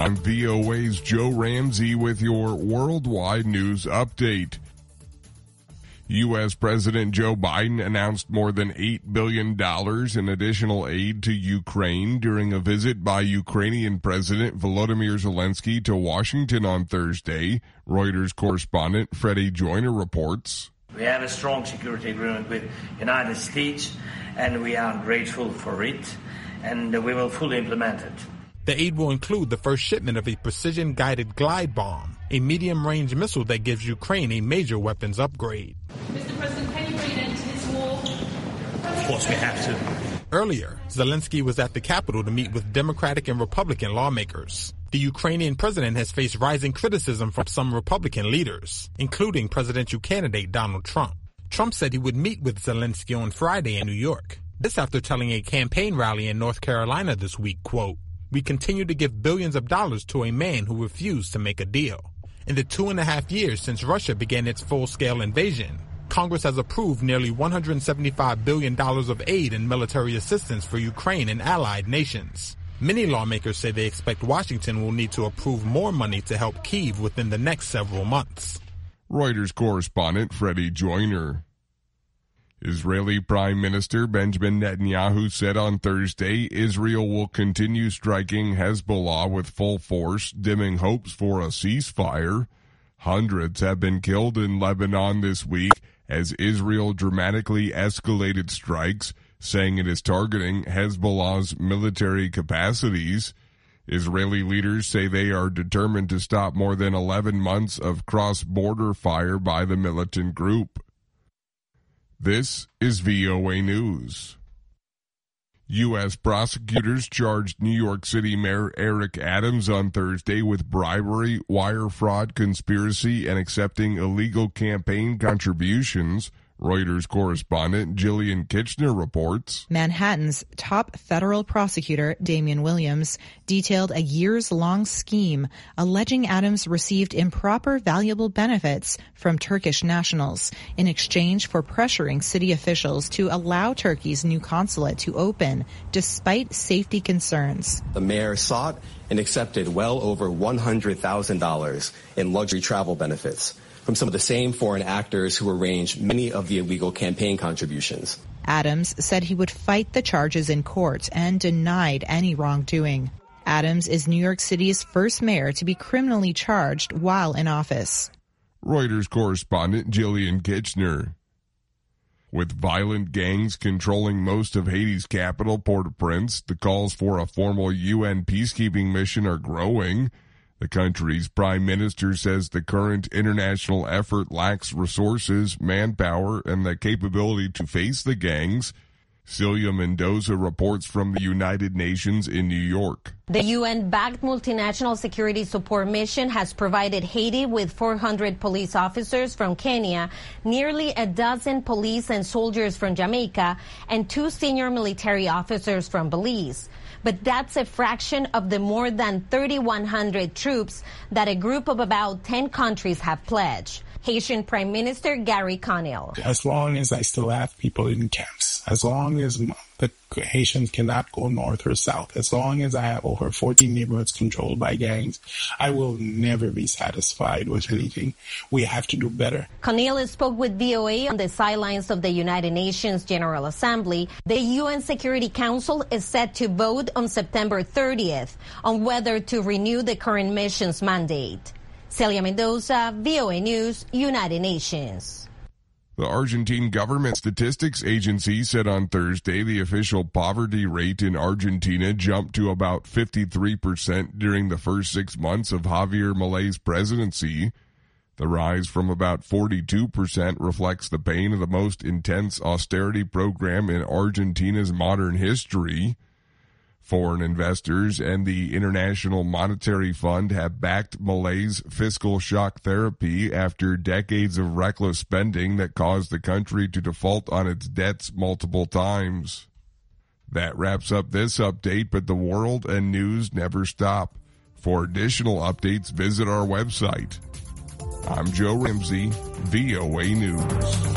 I'm VOA's Joe Ramsey with your worldwide news update. U.S. President Joe Biden announced more than $8 billion in additional aid to Ukraine during a visit by Ukrainian President Volodymyr Zelensky to Washington on Thursday. Reuters correspondent Freddie Joyner reports. We have a strong security agreement with the United States, and we are grateful for it, and we will fully implement it. The aid will include the first shipment of a precision-guided glide bomb, a medium-range missile that gives Ukraine a major weapons upgrade. Mr. President, can you bring an end to this war? Of course we have to. Earlier, Zelensky was at the Capitol to meet with Democratic and Republican lawmakers. The Ukrainian president has faced rising criticism from some Republican leaders, including presidential candidate Donald Trump. Trump said he would meet with Zelensky on Friday in New York. This after telling a campaign rally in North Carolina this week, quote, "We continue to give billions of dollars to a man who refused to make a deal." In the 2.5 years since Russia began its full-scale invasion, Congress has approved nearly $175 billion of aid and military assistance for Ukraine and allied nations. Many lawmakers say they expect Washington will need to approve more money to help Kyiv within the next several months. Reuters correspondent Freddie Joyner. Israeli Prime Minister Benjamin Netanyahu said on Thursday Israel will continue striking Hezbollah with full force, dimming hopes for a ceasefire. Hundreds have been killed in Lebanon this week as Israel dramatically escalated strikes, saying it is targeting Hezbollah's military capacities. Israeli leaders say they are determined to stop more than 11 months of cross-border fire by the militant group. This is VOA News. U.S. prosecutors charged New York City Mayor Eric Adams on Thursday with bribery, wire fraud, conspiracy, and accepting illegal campaign contributions. Reuters correspondent Jillian Kitchener reports. Manhattan's top federal prosecutor, Damian Williams, detailed a years-long scheme alleging Adams received improper valuable benefits from Turkish nationals in exchange for pressuring city officials to allow Turkey's new consulate to open despite safety concerns. The mayor sought and accepted well over $100,000 in luxury travel benefits from some of the same foreign actors who arranged many of the illegal campaign contributions. Adams said he would fight the charges in court and denied any wrongdoing. Adams is New York City's first mayor to be criminally charged while in office. Reuters correspondent Jillian Kitchener. With violent gangs controlling most of Haiti's capital, Port-au-Prince, the calls for a formal UN peacekeeping mission are growing. The country's prime minister says the current international effort lacks resources, manpower, and the capability to face the gangs. Celia Mendoza reports from the United Nations in New York. The UN-backed multinational security support mission has provided Haiti with 400 police officers from Kenya, nearly a dozen police and soldiers from Jamaica, and 2 senior military officers from Belize. But that's a fraction of the more than 3,100 troops that a group of about 10 countries have pledged. Haitian Prime Minister Gary Conil. As long as I still have people in camps, as long as the Haitians cannot go north or south, as long as I have over 14 neighborhoods controlled by gangs, I will never be satisfied with anything. We have to do better. Conil spoke with VOA on the sidelines of the United Nations General Assembly. The UN Security Council is set to vote on September 30th on whether to renew the current mission's mandate. Celia Mendoza, VOA News, United Nations. The Argentine Government Statistics Agency said on Thursday the official poverty rate in Argentina jumped to about 53% during the first 6 months of Javier Milei's presidency. The rise from about 42% reflects the pain of the most intense austerity program in Argentina's modern history. Foreign investors and the International Monetary Fund have backed Milei's fiscal shock therapy after decades of reckless spending that caused the country to default on its debts multiple times. That wraps up this update, but the world and news never stop. For additional updates, visit our website. I'm Joe Ramsey, VOA News.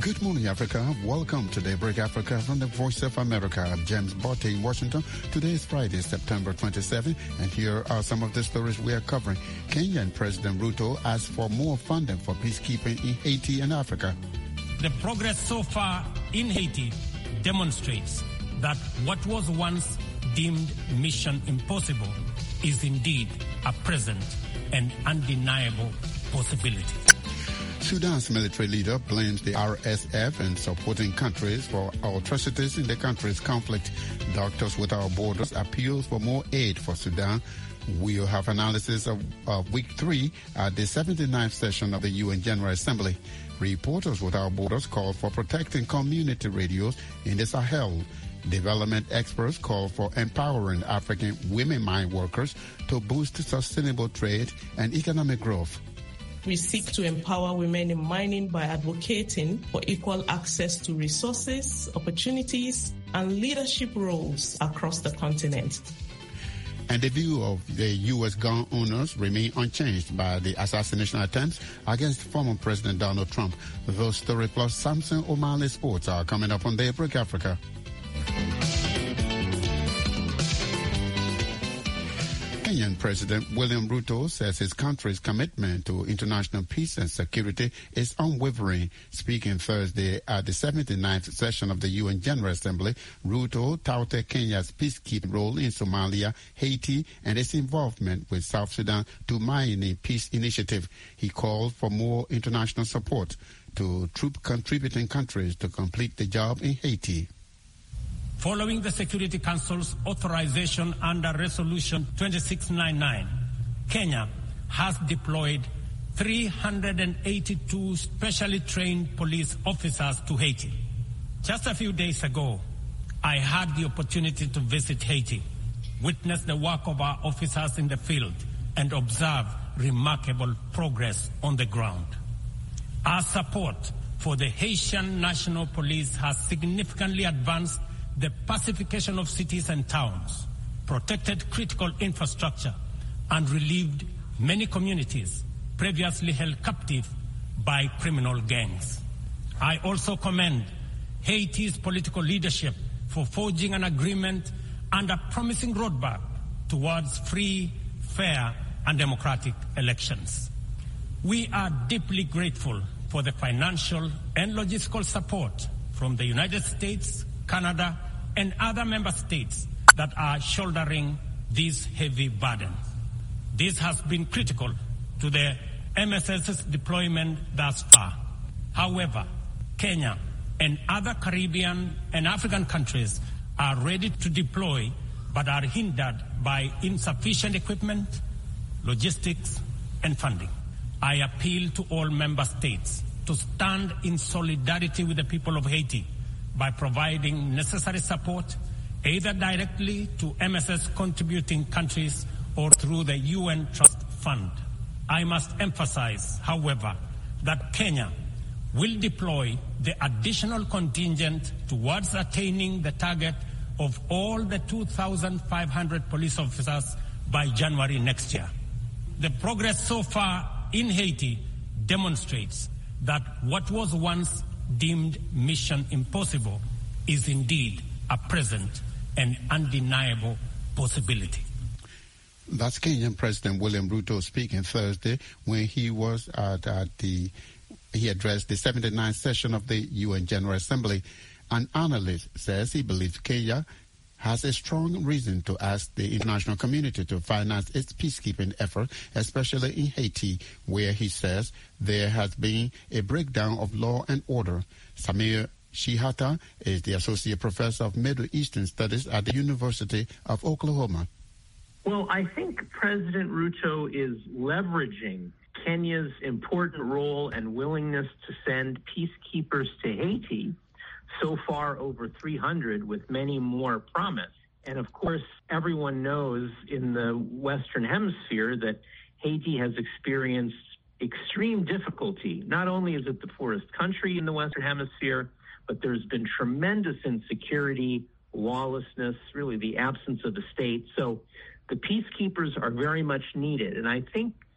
Good morning, Africa. Welcome to Daybreak Africa from the Voice of America. I'm James Botte in Washington. Today is Friday, September 27, and here are some of the stories we are covering. Kenyan President Ruto asked for more funding for peacekeeping in Haiti and Africa. The progress so far in Haiti demonstrates that what was once deemed mission impossible is indeed a present and undeniable possibility. Sudan's military leader blames the RSF and supporting countries for atrocities in the country's conflict. Doctors Without Borders appeals for more aid for Sudan. We'll have analysis of week 3 at the 79th session of the UN General Assembly. Reporters Without Borders call for protecting community radios in the Sahel. Development experts call for empowering African women mine workers to boost sustainable trade and economic growth. We seek to empower women in mining by advocating for equal access to resources, opportunities, and leadership roles across the continent. And the view of the U.S. gun owners remain unchanged by the assassination attempts against former President Donald Trump. Those story plus Samson O'Malley Sports are coming up on Daybreak Africa. Kenyan President William Ruto says his country's commitment to international peace and security is unwavering. Speaking Thursday at the 79th session of the UN General Assembly, Ruto touted Kenya's peacekeeping role in Somalia, Haiti, and its involvement with South Sudan to mine peace initiative. He called for more international support to troop contributing countries to complete the job in Haiti. Following the Security Council's authorization under Resolution 2699, Kenya has deployed 382 specially trained police officers to Haiti. Just a few days ago, I had the opportunity to visit Haiti, witness the work of our officers in the field, and observe remarkable progress on the ground. Our support for the Haitian National Police has significantly advanced the pacification of cities and towns, protected critical infrastructure, and relieved many communities previously held captive by criminal gangs. I also commend Haiti's political leadership for forging an agreement and a promising roadmap towards free, fair, and democratic elections. We are deeply grateful for the financial and logistical support from the United States, Canada, and other member states that are shouldering this heavy burden. This has been critical to the MSS's deployment thus far. However, Kenya and other Caribbean and African countries are ready to deploy but are hindered by insufficient equipment, logistics, and funding. I appeal to all member states to stand in solidarity with the people of Haiti by providing necessary support, either directly to MSS contributing countries or through the UN Trust Fund. I must emphasize, however, that Kenya will deploy the additional contingent towards attaining the target of all the 2,500 police officers by January next year. The progress so far in Haiti demonstrates that what was once deemed mission impossible is indeed a present and undeniable possibility. That's Kenyan President William Ruto speaking Thursday when he was he addressed the 79th session of the UN General Assembly. An analyst says he believes Kenya has a strong reason to ask the international community to finance its peacekeeping effort, especially in Haiti, where he says there has been a breakdown of law and order. Samir Shihata is the Associate Professor of Middle Eastern Studies at the University of Oklahoma. Well, I think President Ruto is leveraging Kenya's important role and willingness to send peacekeepers to Haiti. So far, over 300, with many more promised. And of course, everyone knows in the Western Hemisphere that Haiti has experienced extreme difficulty. Not only is it the poorest country in the Western Hemisphere, but there's been tremendous insecurity, lawlessness, really the absence of the state. So the peacekeepers are very much needed. And I think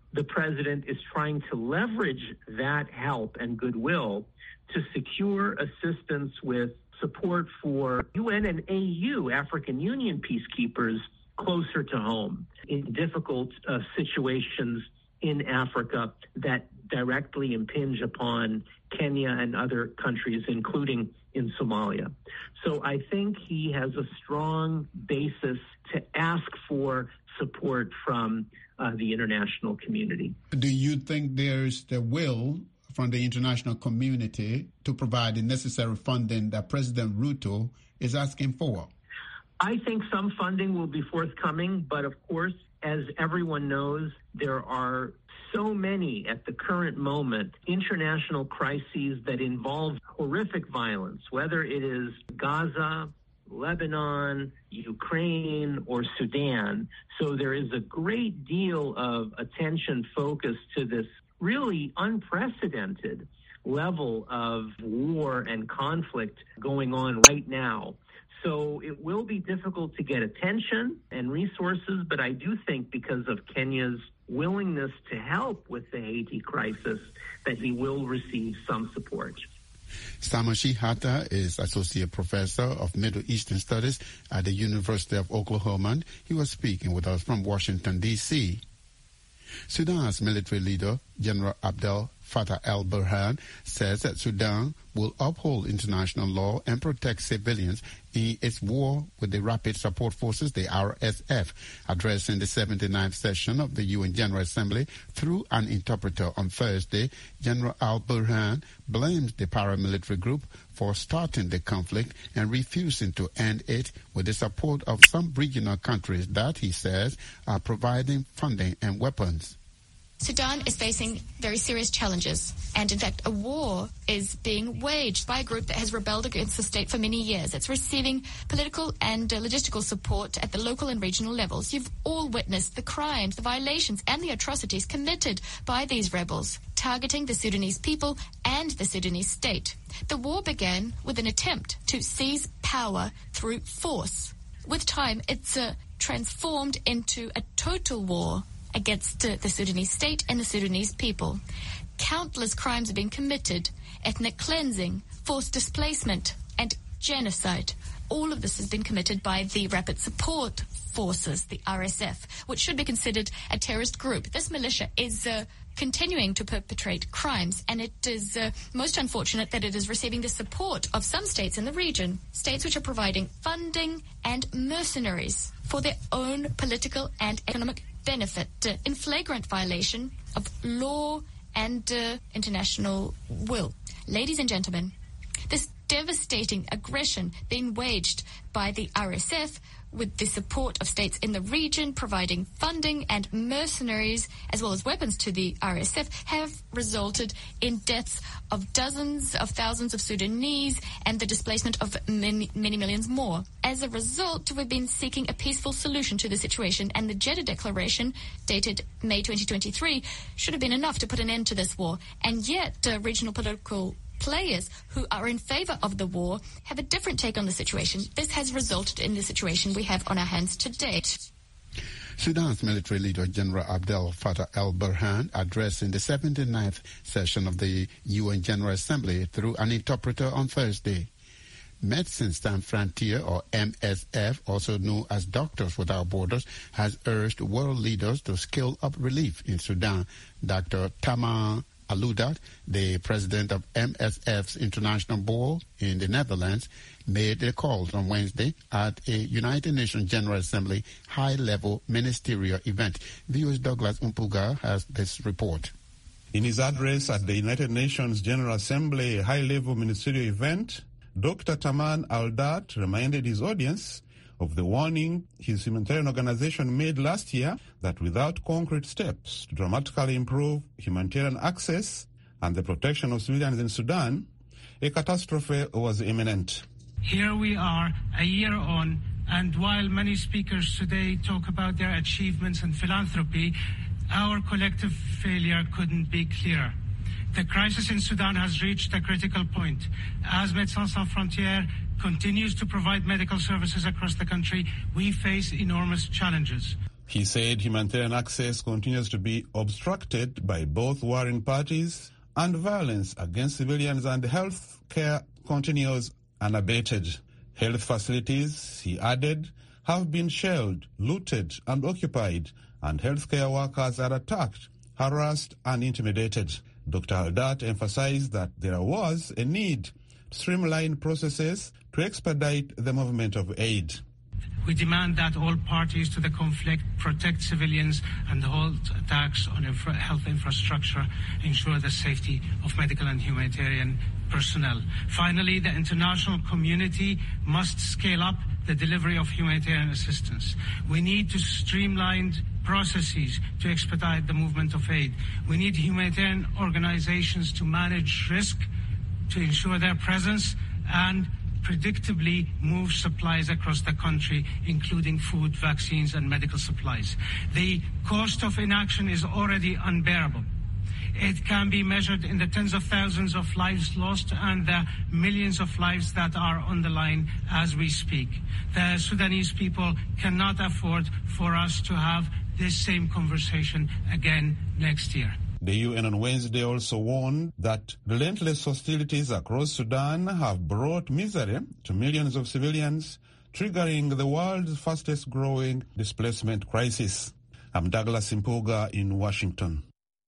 the president is trying to leverage that help and goodwill to secure assistance with support for UN and AU, African Union peacekeepers, closer to home in difficult situations in Africa that directly impinge upon Kenya and other countries, including in Somalia. So I think he has a strong basis to ask for support from the international community. Do you think there's the will from the international community to provide the necessary funding that President Ruto is asking for? I think some funding will be forthcoming, but of course, as everyone knows, there are so many at the current moment international crises that involve horrific violence, whether it is Gaza, Lebanon, Ukraine, or Sudan. So there is a great deal of attention focused to this really unprecedented level of war and conflict going on right now. So it will be difficult to get attention and resources, but I do think because of Kenya's willingness to help with the Haiti crisis that he will receive some support. Samuel Shihata is Associate Professor of Middle Eastern Studies at the University of Oklahoma. He was speaking with us from Washington, D.C. Sudan's military leader, General Abdel Fattah al-Burhan, says that Sudan will uphold international law and protect civilians in its war with the Rapid Support Forces, the RSF. Addressing the 79th session of the UN General Assembly through an interpreter on Thursday, General al-Burhan blames the paramilitary group for starting the conflict and refusing to end it with the support of some regional countries that, he says, are providing funding and weapons. Sudan is facing very serious challenges, and in fact a war is being waged by a group that has rebelled against the state for many years. It's receiving political and logistical support at the local and regional levels. You've all witnessed the crimes, the violations and the atrocities committed by these rebels, targeting the Sudanese people and the Sudanese state. The war began with an attempt to seize power through force. With time, it's transformed into a total war against the Sudanese state and the Sudanese people. Countless crimes have been committed: ethnic cleansing, forced displacement, and genocide. All of this has been committed by the Rapid Support Forces, the RSF, which should be considered a terrorist group. This militia is continuing to perpetrate crimes, and it is most unfortunate that it is receiving the support of some states in the region, states which are providing funding and mercenaries for their own political and economic benefit, in flagrant violation of law and international will. Ladies and gentlemen, this devastating aggression being waged by the RSF with the support of states in the region providing funding and mercenaries as well as weapons to the RSF have resulted in deaths of dozens of thousands of Sudanese and the displacement of many millions more. As a result, we've been seeking a peaceful solution to the situation, and the Jeddah Declaration, dated May 2023, should have been enough to put an end to this war. And yet, regional political players who are in favor of the war have a different take on the situation. This has resulted in the situation we have on our hands to date. Sudan's military leader, General Abdel Fattah al-Burhan, addressing the 79th session of the UN General Assembly through an interpreter on Thursday. Médecins Sans Frontières, or MSF, also known as Doctors Without Borders, has urged world leaders to scale up relief in Sudan. Dr. Taman Aloudat, the president of MSF's International Board in the Netherlands, made the calls on Wednesday at a United Nations General Assembly high-level ministerial event. VOA's Douglas Umpuga has this report. In his address at the United Nations General Assembly high-level ministerial event, Dr. Taman Aloudat reminded his audience of the warning his humanitarian organization made last year that without concrete steps to dramatically improve humanitarian access and the protection of civilians in Sudan, a catastrophe was imminent. Here we are, a year on, and while many speakers today talk about their achievements and philanthropy, our collective failure couldn't be clearer. The crisis in Sudan has reached a critical point. As Médecins Sans Frontières continues to provide medical services across the country, we face enormous challenges. He said humanitarian access continues to be obstructed by both warring parties and violence against civilians, and health care continues unabated. Health facilities, he added, have been shelled, looted and occupied, and healthcare workers are attacked, harassed and intimidated. Dr. Aldat emphasized that there was a need to streamline processes to expedite the movement of aid. We demand that all parties to the conflict protect civilians and halt attacks on health infrastructure, ensure the safety of medical and humanitarian personnel. Finally, the international community must scale up the delivery of humanitarian assistance. We need to streamline processes to expedite the movement of aid. We need humanitarian organizations to manage risk, to ensure their presence, and predictably move supplies across the country, including food, vaccines, and medical supplies. The cost of inaction is already unbearable. It can be measured in the tens of thousands of lives lost and the millions of lives that are on the line as we speak. The Sudanese people cannot afford for us to have this same conversation again next year. The UN on Wednesday also warned that relentless hostilities across Sudan have brought misery to millions of civilians, triggering the world's fastest growing displacement crisis. I'm Douglas Impuga in Washington.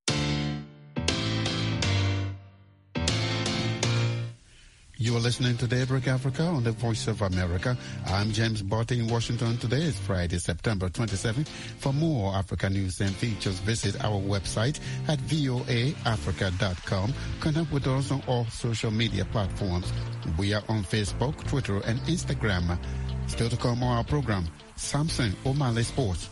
You are listening to Daybreak Africa on the Voice of America. I'm James Botti in Washington. Today is Friday, September 27th. For more Africa news and features, visit our website at voaafrica.com. Connect with us on all social media platforms. We are on Facebook, Twitter, and Instagram. Still to come on our program, Samson O'Malley Sports.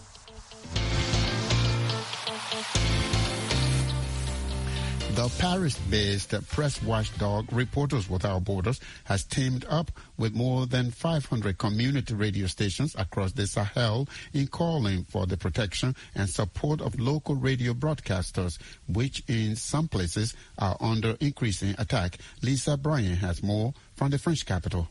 The Paris-based press watchdog Reporters Without Borders has teamed up with more than 500 community radio stations across the Sahel in calling for the protection and support of local radio broadcasters, which in some places are under increasing attack. Lisa Bryan has more from the French capital.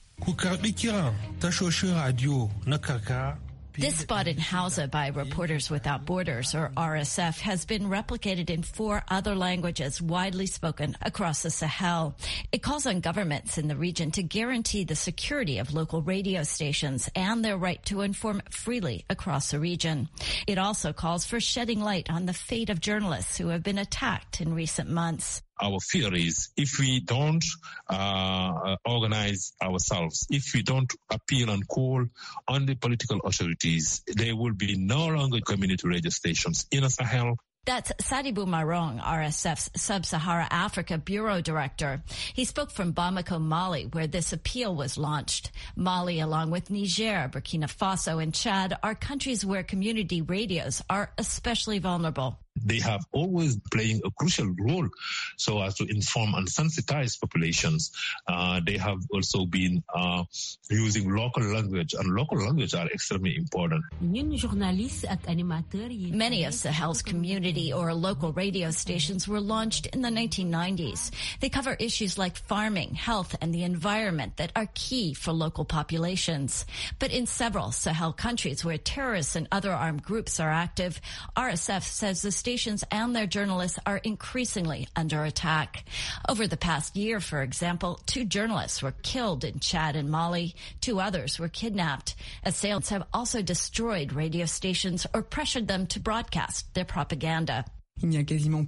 This spot in Hausa by Reporters Without Borders, or RSF, has been replicated in 4 other languages widely spoken across the Sahel. It calls on governments in the region to guarantee the security of local radio stations and their right to inform freely across the region. It also calls for shedding light on the fate of journalists who have been attacked in recent months. Our fear is if we don't organize ourselves, if we don't appeal and call on the political authorities, there will be no longer community radio stations in the Sahel. That's Sadibou Marong, RSF's Sub-Sahara Africa Bureau Director. He spoke from Bamako, Mali, where this appeal was launched. Mali, along with Niger, Burkina Faso, and Chad, are countries where community radios are especially vulnerable. They have always playing a crucial role so as to inform and sensitize populations. They have also been using local language, and local language are extremely important. Many of Sahel's community or local radio stations were launched in the 1990s. They cover issues like farming, health, and the environment that are key for local populations. But in several Sahel countries where terrorists and other armed groups are active, RSF says the stations and their journalists are increasingly under attack. Over the past year, for example, 2 journalists were killed in Chad and Mali. 2 others were kidnapped. Assailants have also destroyed radio stations or pressured them to broadcast their propaganda. Anne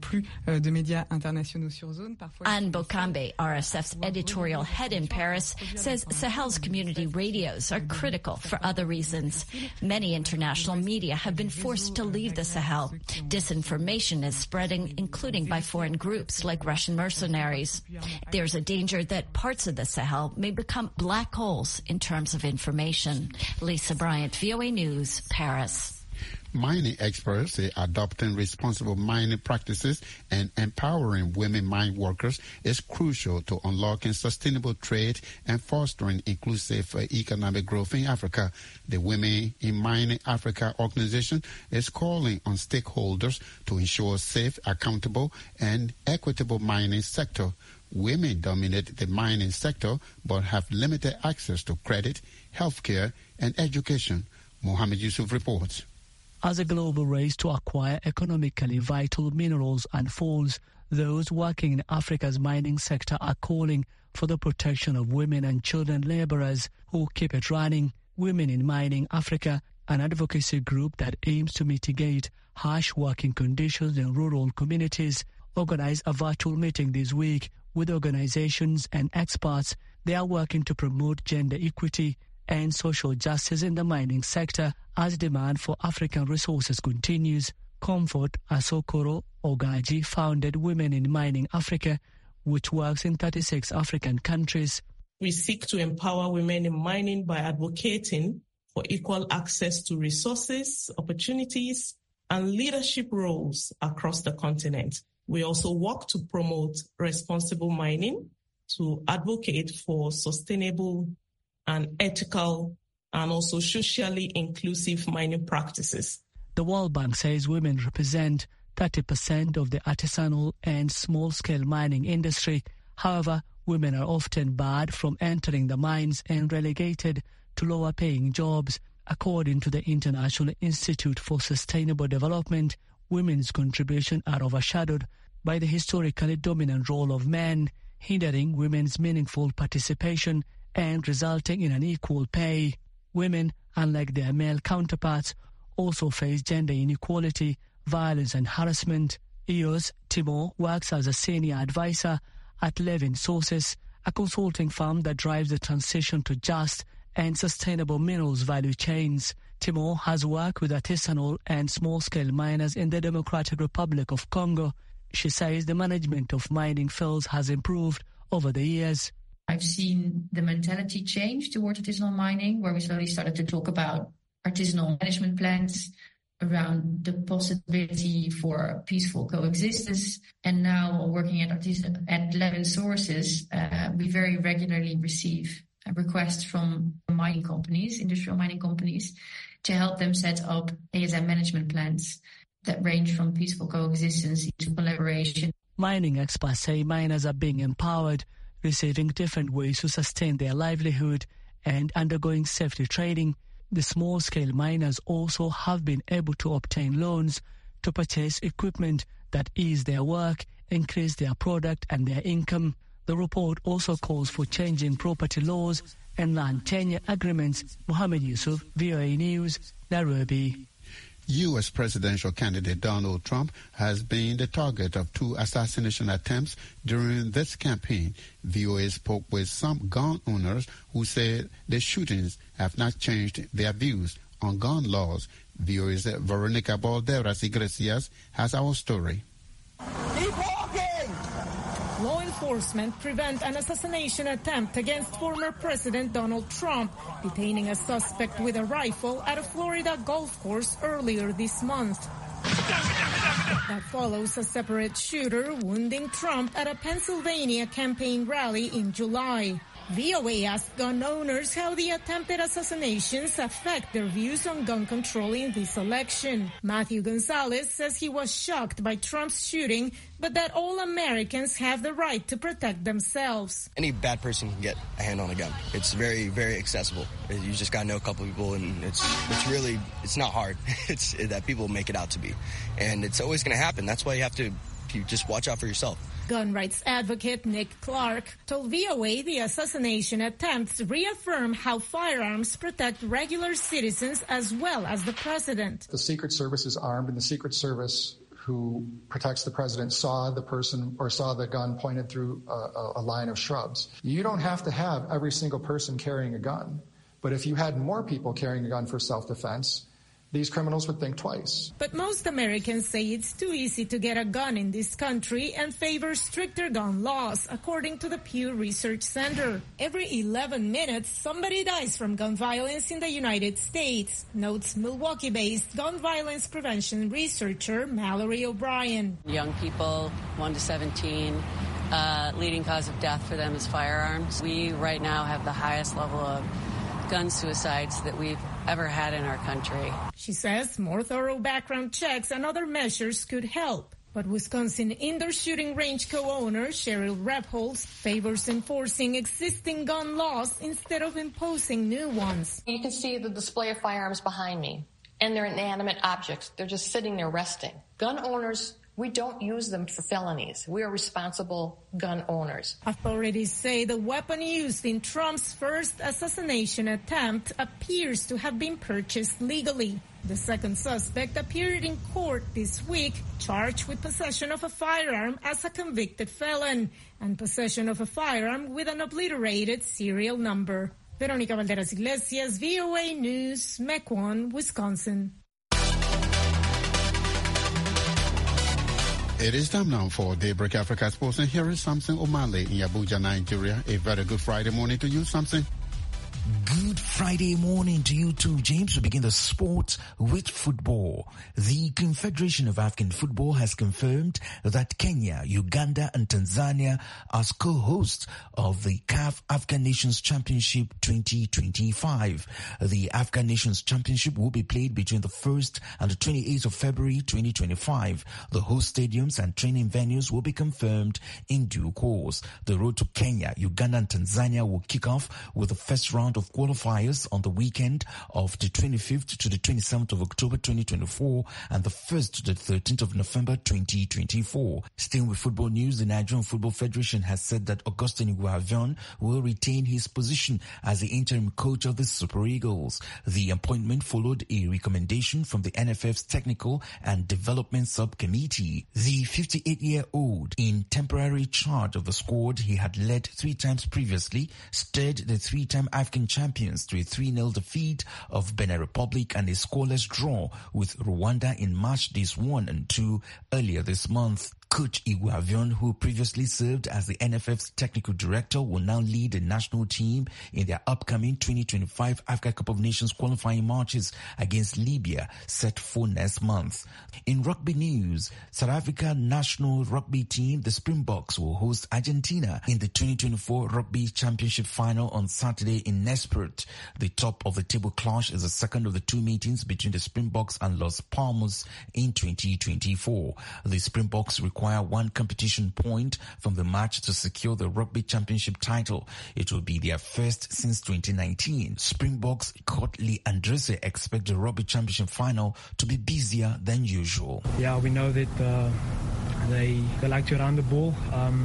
Bokambe, RSF's editorial head in Paris, says Sahel's community radios are critical for other reasons. Many international media have been forced to leave the Sahel. Disinformation is spreading, including by foreign groups like Russian mercenaries. There's a danger that parts of the Sahel may become black holes in terms of information. Lisa Bryant, VOA News, Paris. Mining experts say adopting responsible mining practices and empowering women mine workers is crucial to unlocking sustainable trade and fostering inclusive economic growth in Africa. The Women in Mining Africa organization is calling on stakeholders to ensure safe, accountable, and equitable mining sector. Women dominate the mining sector but have limited access to credit, healthcare, and education. Mohammed Yusuf reports. As a global race to acquire economically vital minerals unfolds, those working in Africa's mining sector are calling for the protection of women and children laborers who keep it running. Women in Mining Africa, an advocacy group that aims to mitigate harsh working conditions in rural communities, organized a virtual meeting this week with organizations and experts. They are working to promote gender equity and social justice in the mining sector as demand for African resources continues. Comfort Asokoro Ogaji founded Women in Mining Africa, which works in 36 African countries. We seek to empower women in mining by advocating for equal access to resources, opportunities, and leadership roles across the continent. We also work to promote responsible mining, to advocate for sustainable and ethical and also socially inclusive mining practices. The World Bank says women represent 30% of the artisanal and small-scale mining industry. However, women are often barred from entering the mines and relegated to lower-paying jobs. According to the International Institute for Sustainable Development, women's contributions are overshadowed by the historically dominant role of men, hindering women's meaningful participation and resulting in unequal pay. Women, unlike their male counterparts, also face gender inequality, violence and harassment. Eos Timor works as a senior advisor at Levin Sources, a consulting firm that drives the transition to just and sustainable minerals value chains. Timor has worked with artisanal and small-scale miners in the Democratic Republic of Congo. She says the management of mining fields has improved over the years. I've seen the mentality change towards artisanal mining, where we slowly started to talk about artisanal management plans, around the possibility for peaceful coexistence. And now working at Levin Sources, we very regularly receive requests from mining companies, industrial mining companies, to help them set up ASM management plans that range from peaceful coexistence to collaboration. Mining experts say miners are being empowered, receiving different ways to sustain their livelihood and undergoing safety training. The small-scale miners also have been able to obtain loans to purchase equipment that ease their work, increase their product and their income. The report also calls for changing property laws and land tenure agreements. Mohammed Yusuf, VOA News, Nairobi. U.S. presidential candidate Donald Trump has been the target of 2 assassination attempts during this campaign. VOA spoke with some gun owners who said the shootings have not changed their views on gun laws. VOA's Veronica Balderas Iglesias has our story. Keep walking! Law enforcement prevent an assassination attempt against former President Donald Trump, detaining a suspect with a rifle at a Florida golf course earlier this month. That follows a separate shooter wounding Trump at a Pennsylvania campaign rally in July. VOA asked gun owners how the attempted assassinations affect their views on gun control in this election. Matthew Gonzalez says he was shocked by Trump's shooting, but that all Americans have the right to protect themselves. Any bad person can get a hand on a gun. It's very, very accessible. You just got to know a couple people, and it's not hard. It's that people make it out to be. And it's always going to happen. That's why you just watch out for yourself. Gun rights advocate Nick Clark told VOA the assassination attempts reaffirm how firearms protect regular citizens as well as the president. The Secret Service is armed, and the Secret Service who protects the president saw the person or saw the gun pointed through a line of shrubs. You don't have to have every single person carrying a gun, but if you had more people carrying a gun for self-defense, these criminals would think twice. But most Americans say it's too easy to get a gun in this country and favor stricter gun laws, according to the Pew Research Center. Every 11 minutes, somebody dies from gun violence in the United States, notes Milwaukee-based gun violence prevention researcher Mallory O'Brien. Young people, 1 to 17, leading cause of death for them is firearms. We right now have the highest level of gun suicides that we've ever had in our country. She says more thorough background checks and other measures could help. But Wisconsin indoor shooting range co-owner Cheryl Repholz favors enforcing existing gun laws instead of imposing new ones. You can see the display of firearms behind me. and they're inanimate objects. They're just sitting there resting. Gun owners, we don't use them for felonies. We are responsible gun owners. Authorities say the weapon used in Trump's first assassination attempt appears to have been purchased legally. The second suspect appeared in court this week, charged with possession of a firearm as a convicted felon and possession of a firearm with an obliterated serial number. Veronica Valderas Iglesias, VOA News, Mequon, Wisconsin. It is time now for Daybreak Africa Sports, and here is Samson O'Malley in Abuja, Nigeria. A very good Friday morning to you, Samson. Good Friday morning to you too, James. We begin the sport with football. The Confederation of African Football has confirmed that Kenya, Uganda and Tanzania are co-hosts of the CAF African Nations Championship 2025. The African Nations Championship will be played between the 1st and the 28th of February 2025. The host stadiums and training venues will be confirmed in due course. The road to Kenya, Uganda and Tanzania will kick off with the first round of qualifiers on the weekend of the 25th to the 27th of October 2024 and the 1st to the 13th of November 2024. Staying with football news, the Nigerian Football Federation has said that Augustine Iguavion will retain his position as the interim coach of the Super Eagles. The appointment followed a recommendation from the NFF's Technical and Development Subcommittee. The 58-year-old, in temporary charge of the squad he had led 3 times previously, steered the 3-time African champions to a 3-0 defeat of Benin Republic and a scoreless draw with Rwanda in match days 1 and 2 earlier this month. Coach Iguavion, who previously served as the NFF's technical director, will now lead the national team in their upcoming 2025 Africa Cup of Nations qualifying matches against Libya, set for next month. In rugby news, South Africa national rugby team, the Springboks, will host Argentina in the 2024 Rugby Championship final on Saturday in Nespert. The top of the table clash is the second of the 2 meetings between the Springboks and Las Palmas in 2024. The Springboks require 1 competition point from the match to secure the Rugby Championship title. It will be their first since 2019. Springboks coach Lee Andrese expect the Rugby Championship final to be busier than usual. Yeah, we know that they like to run the ball.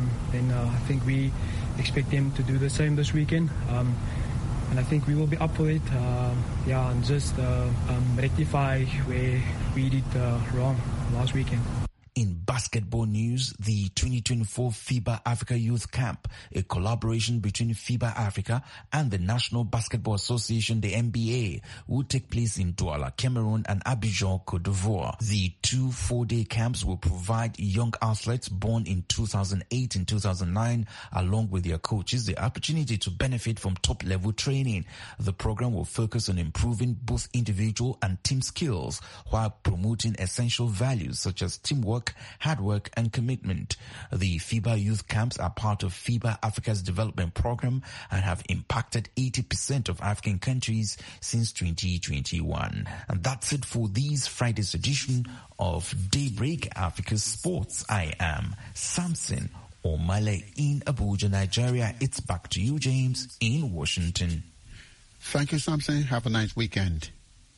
I think we expect them to do the same this weekend. And I think we will be up for it. And just rectify where we did wrong last weekend. In basketball news, the 2024 FIBA Africa Youth Camp, a collaboration between FIBA Africa and the National Basketball Association, the NBA, will take place in Douala, Cameroon and Abidjan, Côte d'Ivoire. The 2 4-day camps will provide young athletes born in 2008 and 2009, along with their coaches, the opportunity to benefit from top-level training. The program will focus on improving both individual and team skills while promoting essential values such as teamwork, hard work and commitment. The FIBA youth camps are part of FIBA Africa's development program and have impacted 80% of African countries since 2021. And that's it for this Friday's edition of Daybreak Africa Sports. I am Samson O'Malley in Abuja, Nigeria. It's back to you, James, in Washington. Thank you, Samson. Have a nice weekend.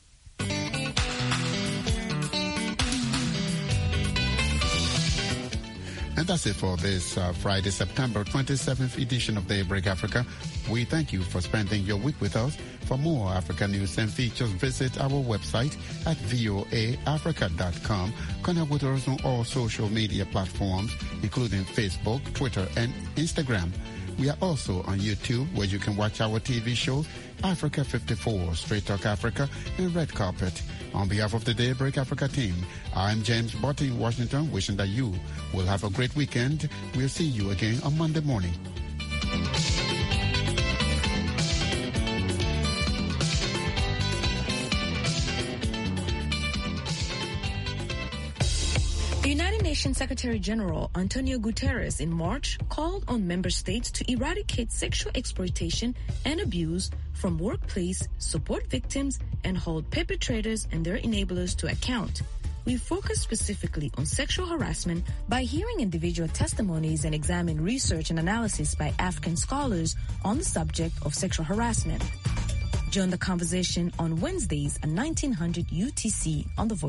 And that's it for this Friday, September 27th edition of Daybreak Africa. We thank you for spending your week with us. For more Africa news and features, visit our website at voaafrica.com. Connect with us on all social media platforms, including Facebook, Twitter, and Instagram. We are also on YouTube, where you can watch our TV show, Africa 54, Straight Talk Africa, and Red Carpet. On behalf of the Daybreak Africa team, I'm James Botti in Washington, wishing that you will have a great weekend. We'll see you again on Monday morning. The United Nations Secretary General Antonio Guterres in March called on member states to eradicate sexual exploitation and abuse from workplace, support victims, and hold perpetrators and their enablers to account. We focus specifically on sexual harassment by hearing individual testimonies and examine research and analysis by African scholars on the subject of sexual harassment. Join the conversation on Wednesdays at 1900 UTC on the Voice